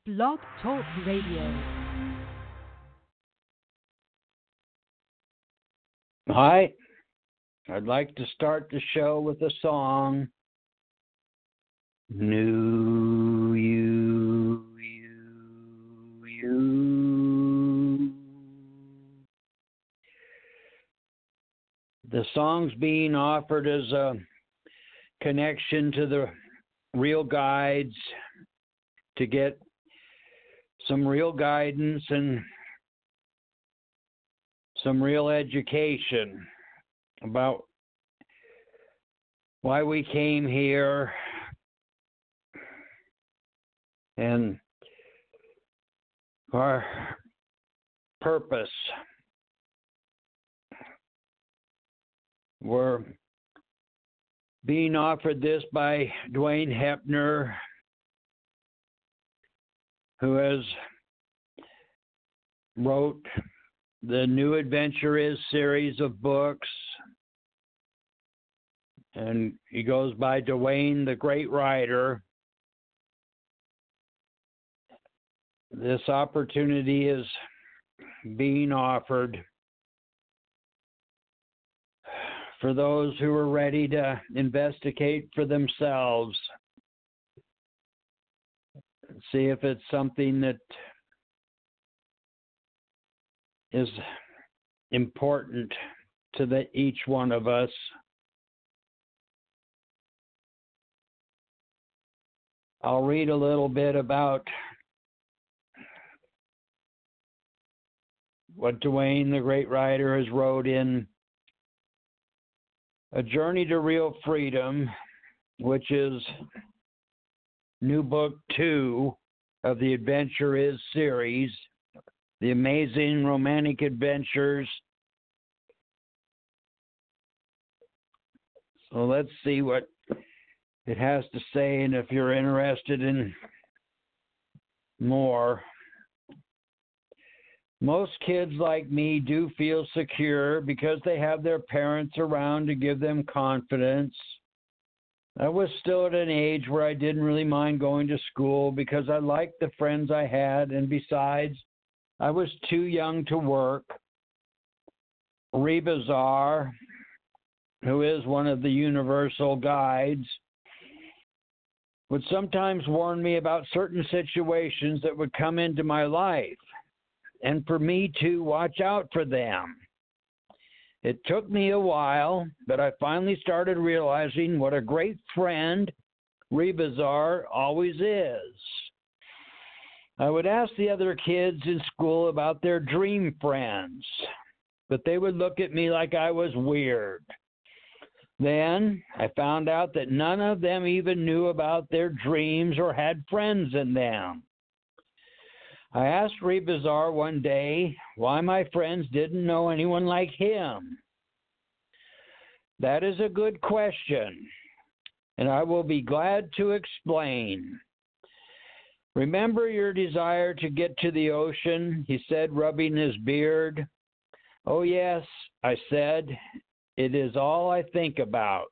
Blog Talk Radio. Hi, I'd like to start the show with a song. New you. The song's being offered as a connection to the real guides to get some real guidance and some real education about why we came here and our purpose. We're being offered this by Dwayne Hepner, who has wrote the New Adventure Is series of books, and he goes by Dwayne the Great Writer. This opportunity is being offered for those who are ready to investigate for themselves, see if it's something that is important to each one of us. I'll read a little bit about what Dwayne the Great Writer has wrote in A Journey to Real Freedom, which is new book 2 of the Adventure Is series, The Amazing Romantic Adventures. So let's see what it has to say, and if you're interested in more. Most kids like me do feel secure because they have their parents around to give them confidence. I was still at an age where I didn't really mind going to school because I liked the friends I had, and besides, I was too young to work. Rebazar, who is one of the universal guides, would sometimes warn me about certain situations that would come into my life, and for me to watch out for them. It took me a while, but I finally started realizing what a great friend Rebazar always is. I would ask the other kids in school about their dream friends, but they would look at me like I was weird. Then I found out that none of them even knew about their dreams or had friends in them. I asked Rebazar one day why my friends didn't know anyone like him. That is a good question, and I will be glad to explain. Remember your desire to get to the ocean, he said, rubbing his beard. Oh, yes, I said, it is all I think about.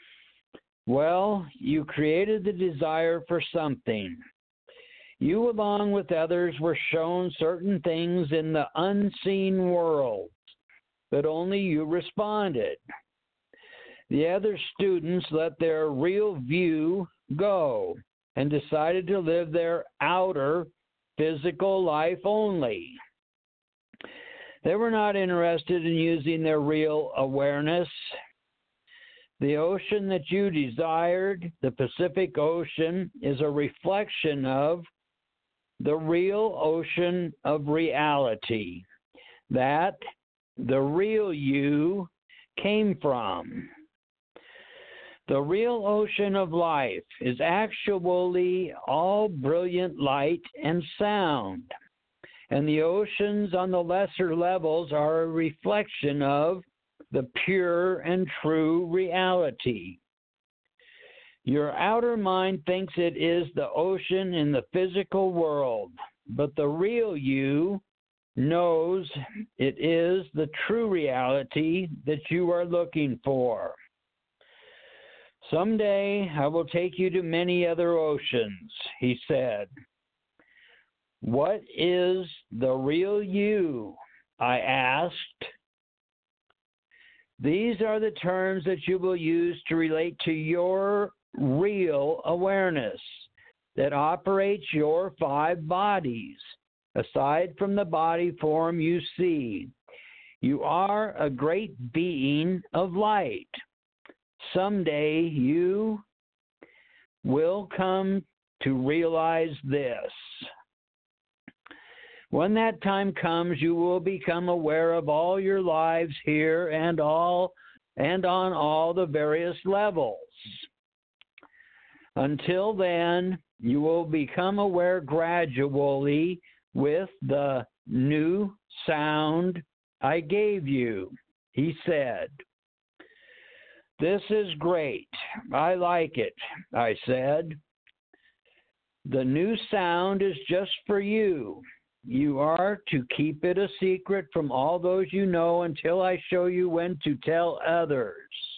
Well, you created the desire for something. You, along with others, were shown certain things in the unseen world, but only you responded. The other students let their real view go and decided to live their outer physical life only. They were not interested in using their real awareness. The ocean that you desired, the Pacific Ocean, is a reflection of the real ocean of reality that the real you came from. The real ocean of life is actually all brilliant light and sound, and the oceans on the lesser levels are a reflection of the pure and true reality. Your outer mind thinks it is the ocean in the physical world, but the real you knows it is the true reality that you are looking for. Someday I will take you to many other oceans, he said. What is the real you? I asked. These are the terms that you will use to relate to your real awareness that operates your 5 bodies. Aside from the body form you see, you are a great being of light. Someday you will come to realize this. When that time comes, you will become aware of all your lives here and on all the various levels. Until then, you will become aware gradually with the new sound I gave you, he said. This is great. I like it, I said. The new sound is just for you. You are to keep it a secret from all those you know until I show you when to tell others.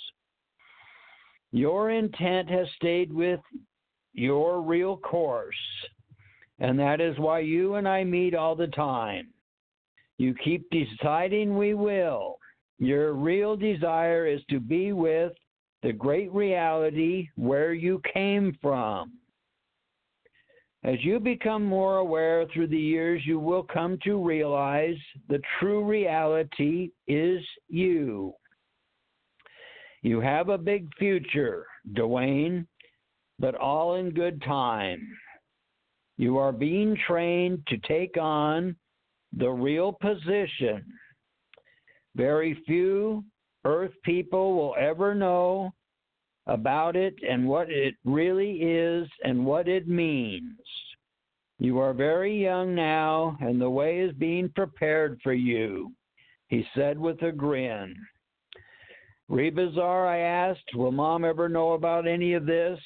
Your intent has stayed with your real course, and that is why you and I meet all the time. You keep deciding we will. Your real desire is to be with the great reality where you came from. As you become more aware through the years, you will come to realize the true reality is you. You have a big future, Dwayne, but all in good time. You are being trained to take on the real position. Very few Earth people will ever know about it and what it really is and what it means. You are very young now, and the way is being prepared for you, he said with a grin. Rebazar, I asked, will Mom ever know about any of this?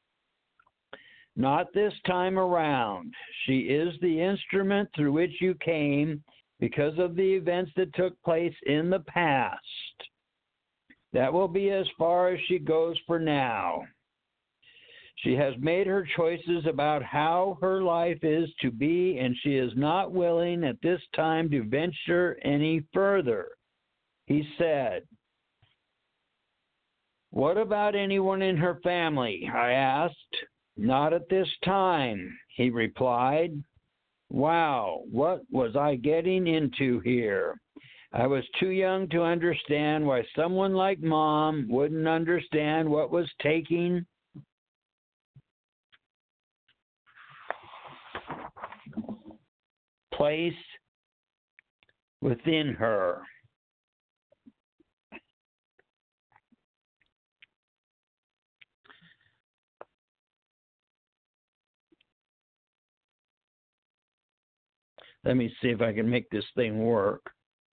Not this time around. She is the instrument through which you came because of the events that took place in the past. That will be as far as she goes for now. She has made her choices about how her life is to be, and she is not willing at this time to venture any further, he said. What about anyone in her family? I asked. Not at this time, he replied. Wow, what was I getting into here? I was too young to understand why someone like Mom wouldn't understand what was taking place within her. Let me see if I can make this thing work.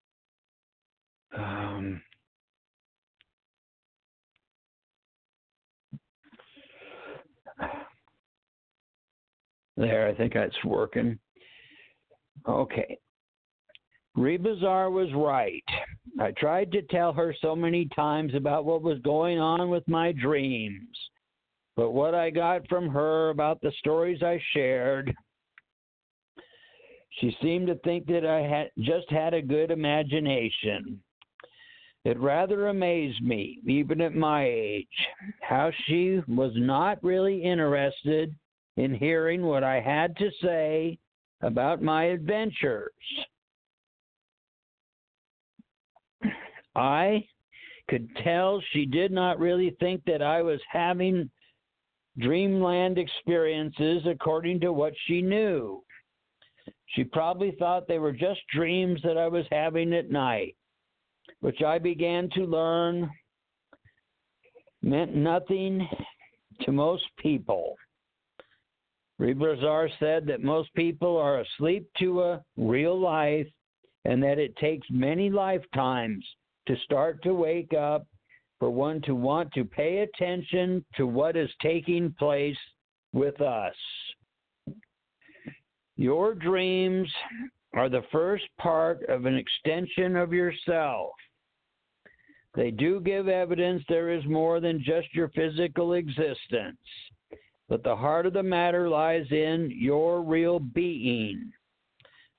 There, I think that's working. Okay. Rebazar was right. I tried to tell her so many times about what was going on with my dreams. But what I got from her about the stories I shared, she seemed to think that I just had a good imagination. It rather amazed me, even at my age, how she was not really interested in hearing what I had to say about my adventures. I could tell she did not really think that I was having dreamland experiences according to what she knew. She probably thought they were just dreams that I was having at night, which I began to learn meant nothing to most people. Rebazar said that most people are asleep to a real life and that it takes many lifetimes to start to wake up for one to want to pay attention to what is taking place with us. Your dreams are the first part of an extension of yourself. They do give evidence there is more than just your physical existence, but the heart of the matter lies in your real being,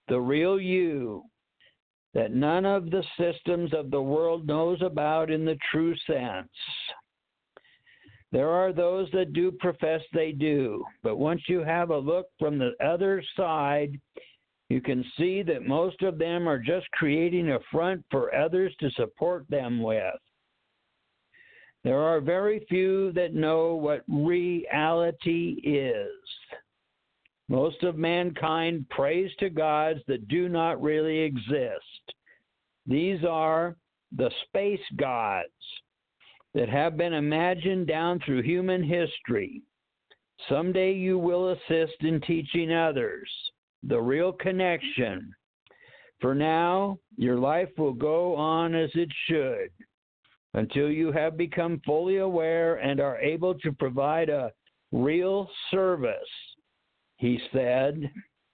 the real you, that none of the systems of the world knows about in the true sense. There are those that do profess they do, but once you have a look from the other side, you can see that most of them are just creating a front for others to support them with. There are very few that know what reality is. Most of mankind prays to gods that do not really exist. These are the space gods that have been imagined down through human history. Someday you will assist in teaching others the real connection. For now, your life will go on as it should until you have become fully aware and are able to provide a real service, he said.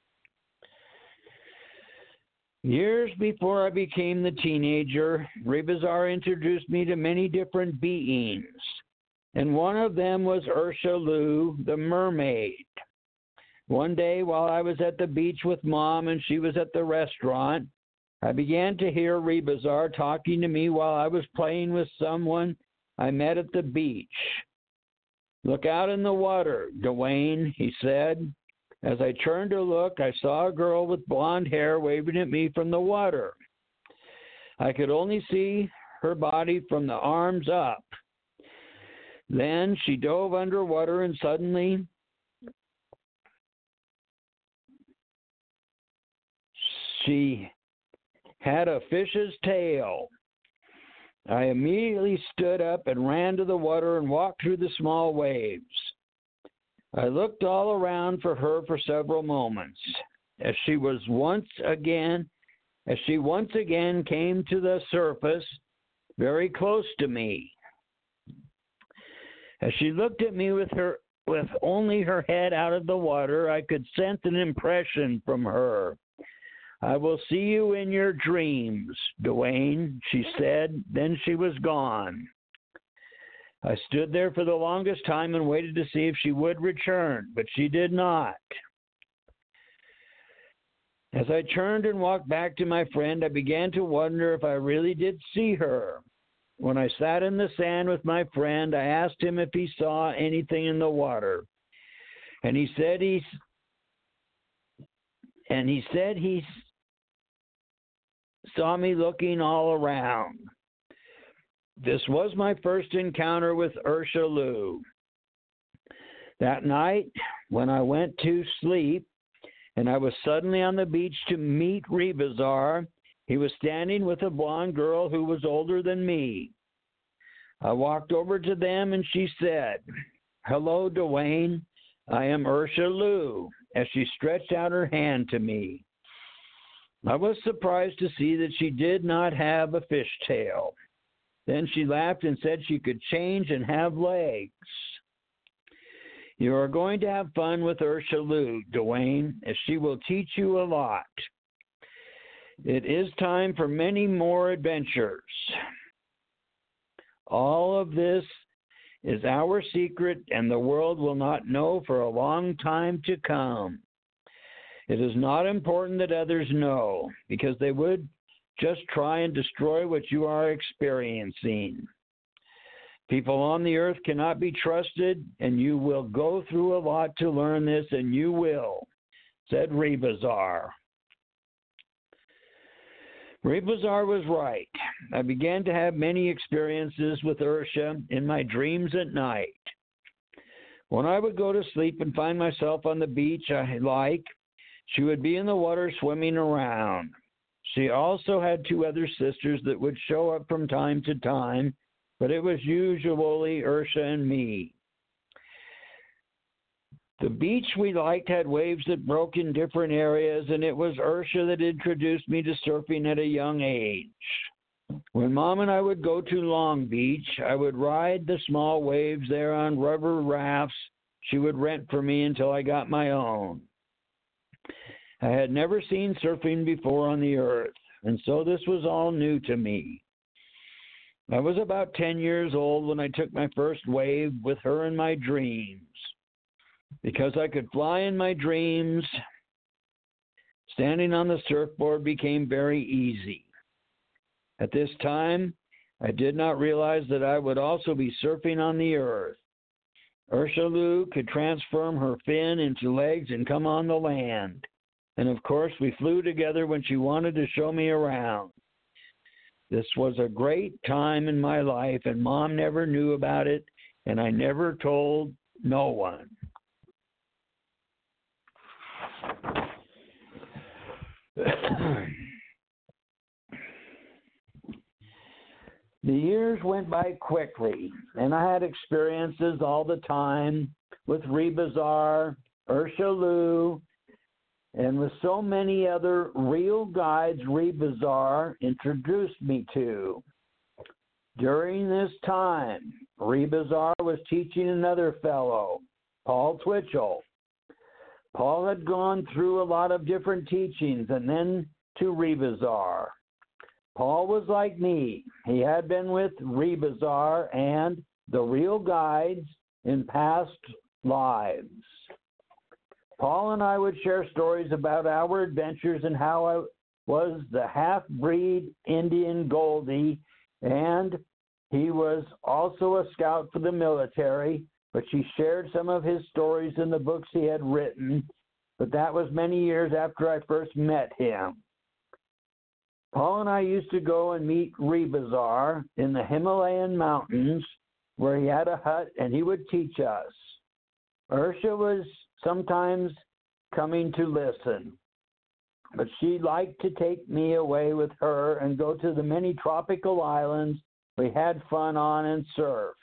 Years before I became the teenager, Rebazar introduced me to many different beings, and one of them was Ursula, the mermaid. One day, while I was at the beach with Mom and she was at the restaurant, I began to hear Rebazar talking to me while I was playing with someone I met at the beach. "Look out in the water, Dwayne," he said. As I turned to look, I saw a girl with blonde hair waving at me from the water. I could only see her body from the arms up. Then she dove underwater and suddenly she had a fish's tail. I immediately stood up and ran to the water and walked through the small waves. I looked all around for her for several moments as she once again came to the surface very close to me. As she looked at me with only her head out of the water, I could sense an impression from her. "I will see you in your dreams, Dwayne," she said. Then she was gone. I stood there for the longest time and waited to see if she would return, but she did not. As I turned and walked back to my friend, I began to wonder if I really did see her. When I sat in the sand with my friend, I asked him if he saw anything in the water, and he said he saw me looking all around. This was my first encounter with Ursula. That night, when I went to sleep and I was suddenly on the beach to meet Rebazar, he was standing with a blonde girl who was older than me. I walked over to them and she said, "Hello, Dwayne. I am Ursula," as she stretched out her hand to me. I was surprised to see that she did not have a fishtail. Then she laughed and said she could change and have legs. You are going to have fun with Ursula, Dwayne, as she will teach you a lot. It is time for many more adventures. All of this is our secret, and the world will not know for a long time to come. It is not important that others know, because they would just try and destroy what you are experiencing. People on the earth cannot be trusted, and you will go through a lot to learn this, and you will, said Rebazar. Rebazar was right. I began to have many experiences with Ursula in my dreams at night. When I would go to sleep and find myself on the beach she would be in the water swimming around. She also had two other sisters that would show up from time to time, but it was usually Ursula and me. The beach we liked had waves that broke in different areas, and it was Ursula that introduced me to surfing at a young age. When Mom and I would go to Long Beach, I would ride the small waves there on rubber rafts she would rent for me until I got my own. I had never seen surfing before on the earth, and so this was all new to me. I was about 10 years old when I took my first wave with her in my dreams. Because I could fly in my dreams, Standing on the surfboard became very easy. At this time, I did not realize that I would also be surfing on the earth. Ursula could transform her fin into legs and come on the land. And of course, we flew together when she wanted to show me around. This was a great time in my life, and Mom never knew about it, and I never told no one. The years went by quickly, and I had experiences all the time with Rebazar, Ursula, and with so many other real guides Rebazar introduced me to. During this time, Rebazar was teaching another fellow, Paul Twitchell. Paul had gone through a lot of different teachings and then to Rebazar. Paul was like me. He had been with Rebazar and the real guides in past lives. Paul and I would share stories about our adventures and how I was the half-breed Indian Goldie, and he was also a scout for the military, but she shared some of his stories in the books he had written, but that was many years after I first met him. Paul and I used to go and meet Rebazar in the Himalayan mountains where he had a hut and he would teach us. Ursula was sometimes coming to listen, but she liked to take me away with her and go to the many tropical islands we had fun on and surfed.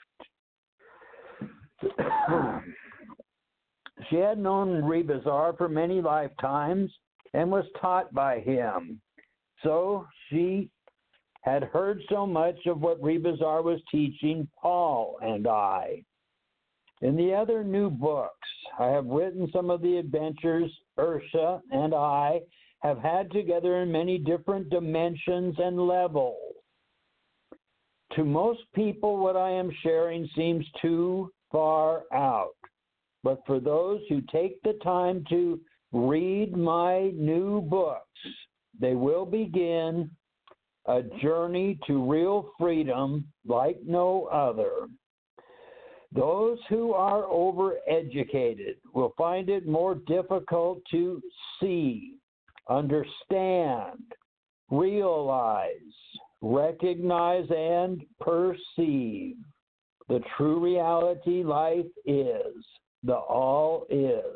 She had known Rebazar for many lifetimes and was taught by him. So she had heard so much of what Rebazar was teaching Paul and I. In the other new books, I have written some of the adventures Ursula and I have had together in many different dimensions and levels. To most people, what I am sharing seems too far out. But for those who take the time to read my new books, they will begin a journey to real freedom like no other. Those who are overeducated will find it more difficult to see, understand, realize, recognize, and perceive the true reality life is, the all is.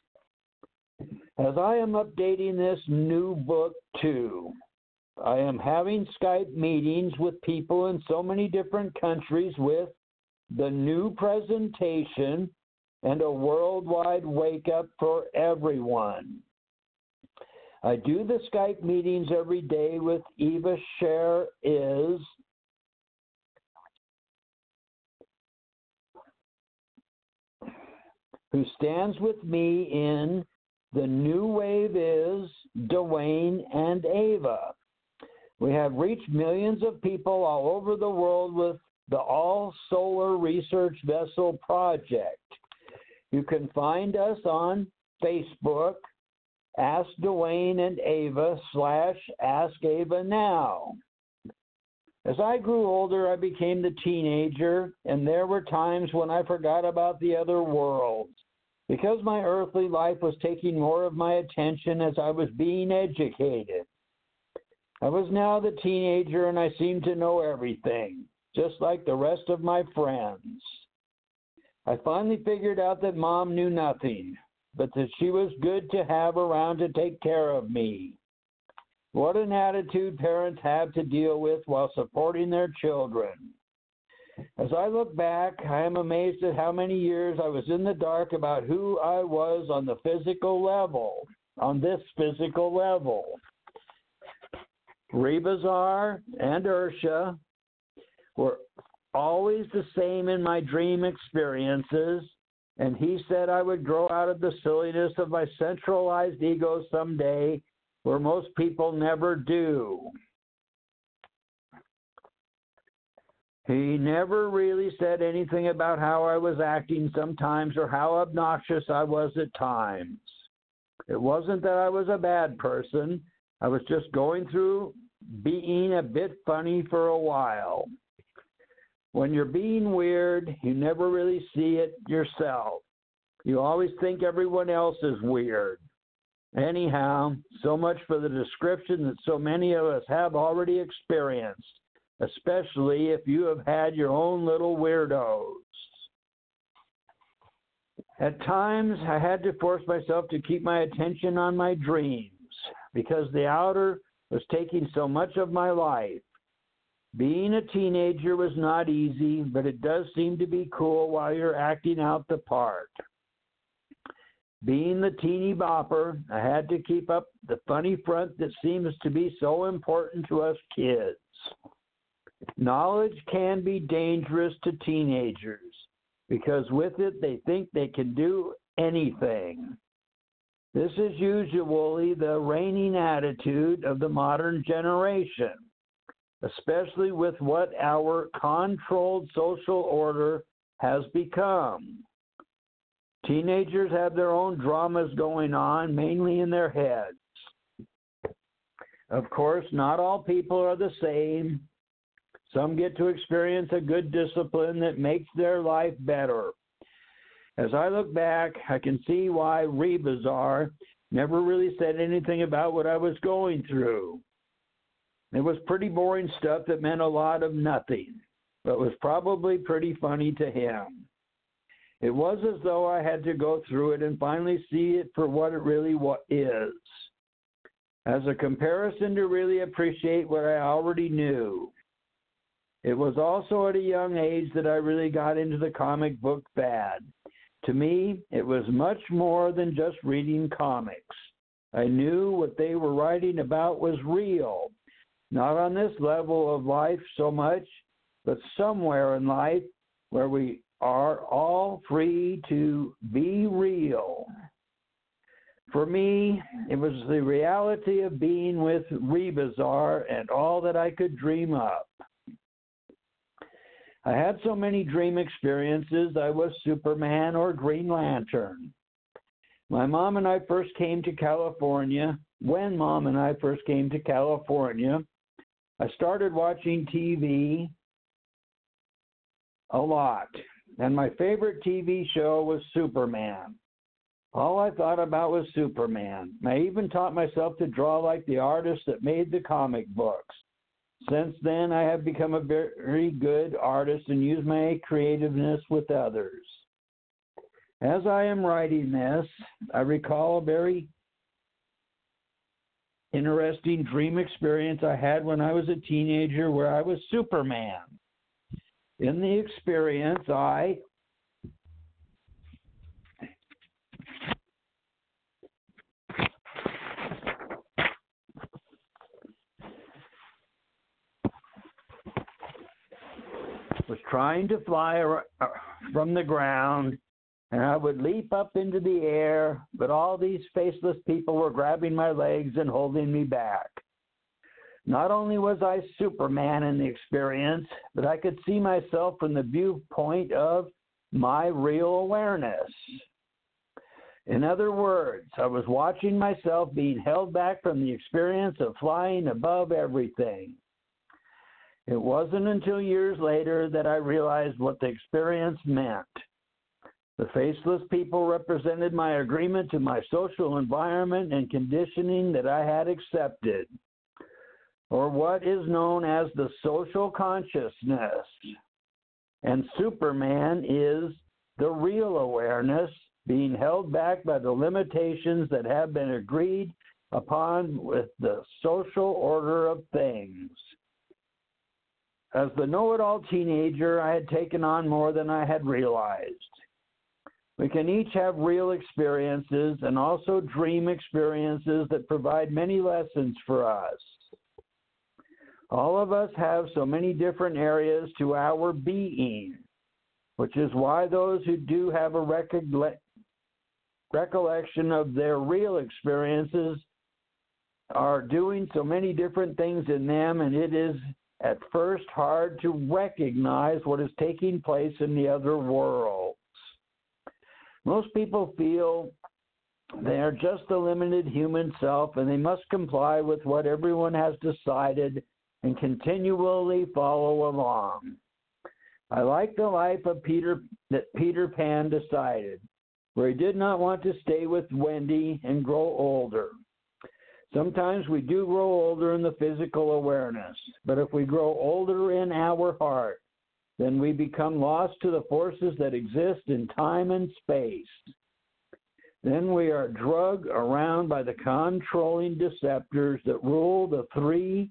As I am updating this new book too, I am having Skype meetings with people in so many different countries with the new presentation and a worldwide wake-up for everyone. I do the Skype meetings every day with Eva Scher Is, who stands with me in The New Wave Is, Dwayne and Ava. We have reached millions of people all over the world with the All Solar Research Vessel Project. You can find us on Facebook, Ask Dwayne and Ava / Ask Ava Now. As I grew older, I became the teenager, and there were times when I forgot about the other world. Because my earthly life was taking more of my attention as I was being educated. I was now the teenager and I seemed to know everything, just like the rest of my friends. I finally figured out that Mom knew nothing, but that she was good to have around to take care of me. What an attitude parents have to deal with while supporting their children. As I look back, I am amazed at how many years I was in the dark about who I was on the physical level, on this physical level. Rebazar and Ursula were always the same in my dream experiences, and he said I would grow out of the silliness of my centralized ego someday, where most people never do. He never really said anything about how I was acting sometimes or how obnoxious I was at times. It wasn't that I was a bad person. I was just going through being a bit funny for a while. When you're being weird, you never really see it yourself. You always think everyone else is weird. Anyhow, so much for the description that so many of us have already experienced, especially if you have had your own little weirdos. At times, I had to force myself to keep my attention on my dreams because the outer was taking so much of my life. Being a teenager was not easy, but it does seem to be cool while you're acting out the part. Being the teeny bopper, I had to keep up the funny front that seems to be so important to us kids. Knowledge can be dangerous to teenagers because with it they think they can do anything. This is usually the reigning attitude of the modern generation, especially with what our controlled social order has become. Teenagers have their own dramas going on, mainly in their heads. Of course, not all people are the same. Some get to experience a good discipline that makes their life better. As I look back, I can see why Rebazar never really said anything about what I was going through. It was pretty boring stuff that meant a lot of nothing, but was probably pretty funny to him. It was as though I had to go through it and finally see it for what it really is, as a comparison to really appreciate what I already knew. It was also at a young age that I really got into the comic book fad. To me, it was much more than just reading comics. I knew what they were writing about was real, not on this level of life so much, but somewhere in life where we are all free to be real. For me, it was the reality of being with Rebazar and all that I could dream up. I had so many dream experiences. I was Superman or Green Lantern. My mom and I first came to California. When Mom and I first came to California, I started watching TV a lot. And my favorite TV show was Superman. All I thought about was Superman. I even taught myself to draw like the artist that made the comic books. Since then, I have become a very good artist and use my creativeness with others. As I am writing this, I recall a very interesting dream experience I had when I was a teenager where I was Superman. In the experience, I was trying to fly from the ground, and I would leap up into the air, but all these faceless people were grabbing my legs and holding me back. Not only was I Superman in the experience, but I could see myself from the viewpoint of my real awareness. In other words, I was watching myself being held back from the experience of flying above everything. It wasn't until years later that I realized what the experience meant. The faceless people represented my agreement to my social environment and conditioning that I had accepted, or what is known as the social consciousness. And Superman is the real awareness being held back by the limitations that have been agreed upon with the social order of things. As the know-it-all teenager, I had taken on more than I had realized. We can each have real experiences and also dream experiences that provide many lessons for us. All of us have so many different areas to our being, which is why those who do have a recollection of their real experiences are doing so many different things in them, and it is at first hard to recognize what is taking place in the other worlds. Most people feel They are just a limited human self, and they must comply with what everyone has decided and continually follow along. I like the life that Peter Pan decided, where he did not want to stay with Wendy and grow older. Sometimes we do grow older in the physical awareness, but if we grow older in our heart, then we become lost to the forces that exist in time and space. Then we are drugged around by the controlling deceptors that rule the three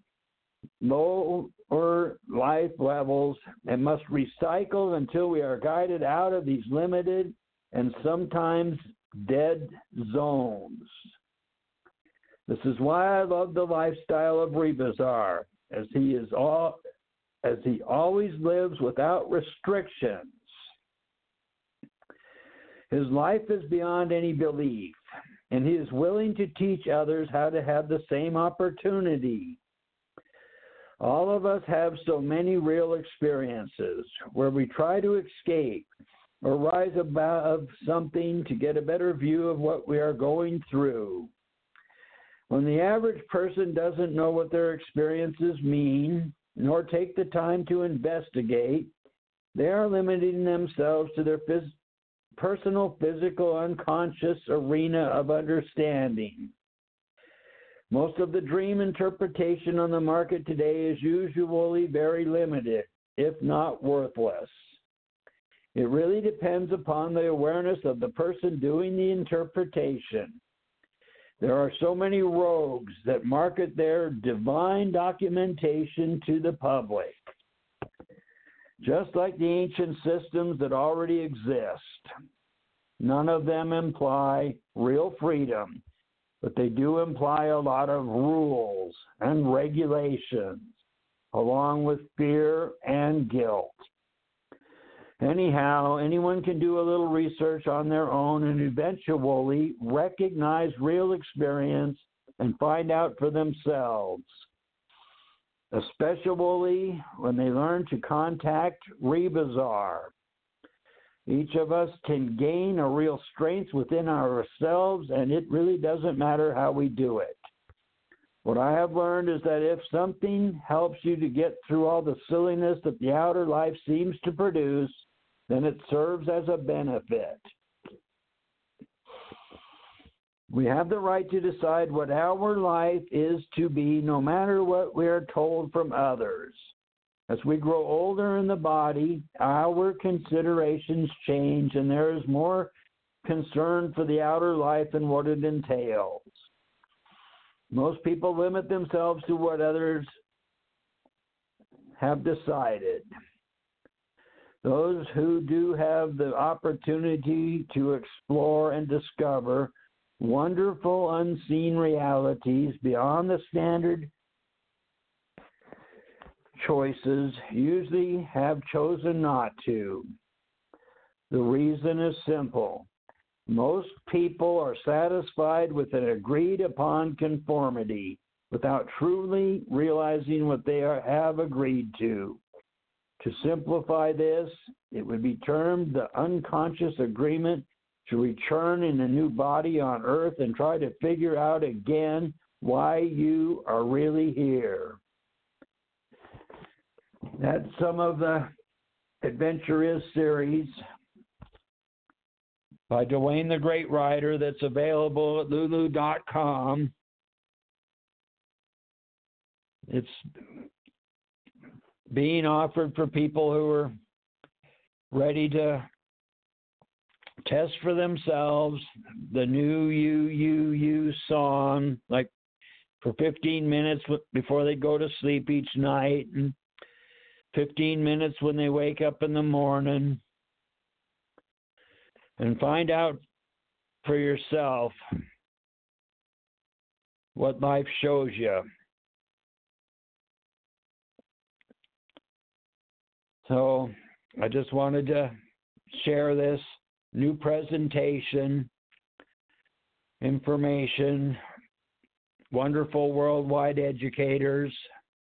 lower life levels and must recycle until we are guided out of these limited and sometimes dead zones. This is why I love the lifestyle of Rebazar, as he always lives without restrictions. His life is beyond any belief, and he is willing to teach others how to have the same opportunity. All of us have so many real experiences where we try to escape or rise above something to get a better view of what we are going through. When the average person doesn't know what their experiences mean, nor take the time to investigate, they are limiting themselves to their personal, physical, unconscious arena of understanding. Most of the dream interpretation on the market today is usually very limited, if not worthless. It really depends upon the awareness of the person doing the interpretation. There are so many rogues that market their divine documentation to the public. Just like the ancient systems that already exist, none of them imply real freedom, but they do imply a lot of rules and regulations, along with fear and guilt. Anyhow, anyone can do a little research on their own and eventually recognize real experience and find out for themselves, especially when they learn to contact Rebazar. Each of us can gain a real strength within ourselves, and it really doesn't matter how we do it. What I have learned is that if something helps you to get through all the silliness that the outer life seems to produce, then it serves as a benefit. We have the right to decide what our life is to be, no matter what we are told from others. As we grow older in the body, our considerations change, and there is more concern for the outer life and what it entails. Most people limit themselves to what others have decided. Those who do have the opportunity to explore and discover wonderful unseen realities beyond the standard choices usually have chosen not to. The reason is simple. Most people are satisfied with an agreed upon conformity without truly realizing what they have agreed to. To simplify this, it would be termed the unconscious agreement to return in a new body on earth and try to figure out again why you are really here. That's some of the Adventure Is series by Dwayne the Great Writer that's available at lulu.com. It's being offered for people who are ready to test for themselves the new you song, like for 15 minutes before they go to sleep each night, and 15 minutes when they wake up in the morning, and find out for yourself what life shows you. So I just wanted to share this new presentation, information, wonderful worldwide educators.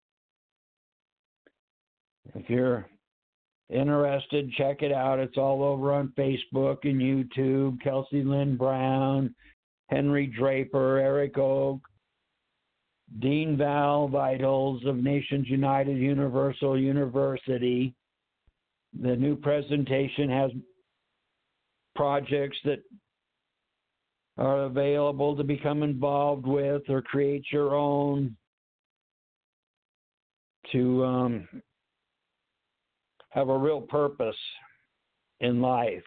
If you're interested, check it out. It's all over on Facebook and YouTube. Kelsey Lynn Brown, Henry Draper, Eric Oak, Dean Val Vitals of Nations United Universal University. The new presentation has projects that are available to become involved with or create your own to have a real purpose in life.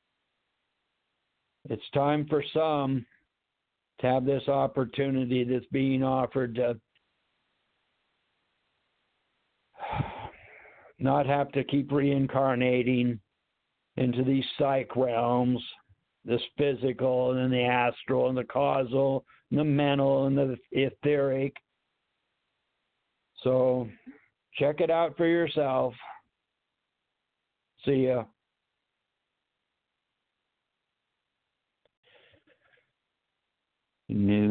It's time for some to have this opportunity that's being offered to not have to keep reincarnating into these psych realms, this physical and the astral and the causal and the mental and the etheric. So check it out for yourself. See ya. New